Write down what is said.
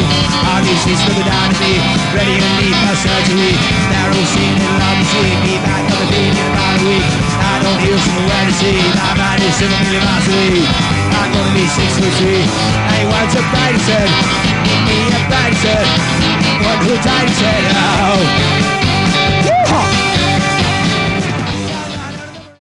All these she's looking down at me, ready underneath my surgery. Narrow scene in love machine, be back on the beat in about a week. I don't hear from where to see, my mind is 7 million miles away. I'm gonna be 6'3". Hey, what's up, Daddy said? Me up, Daddy said. One who died said,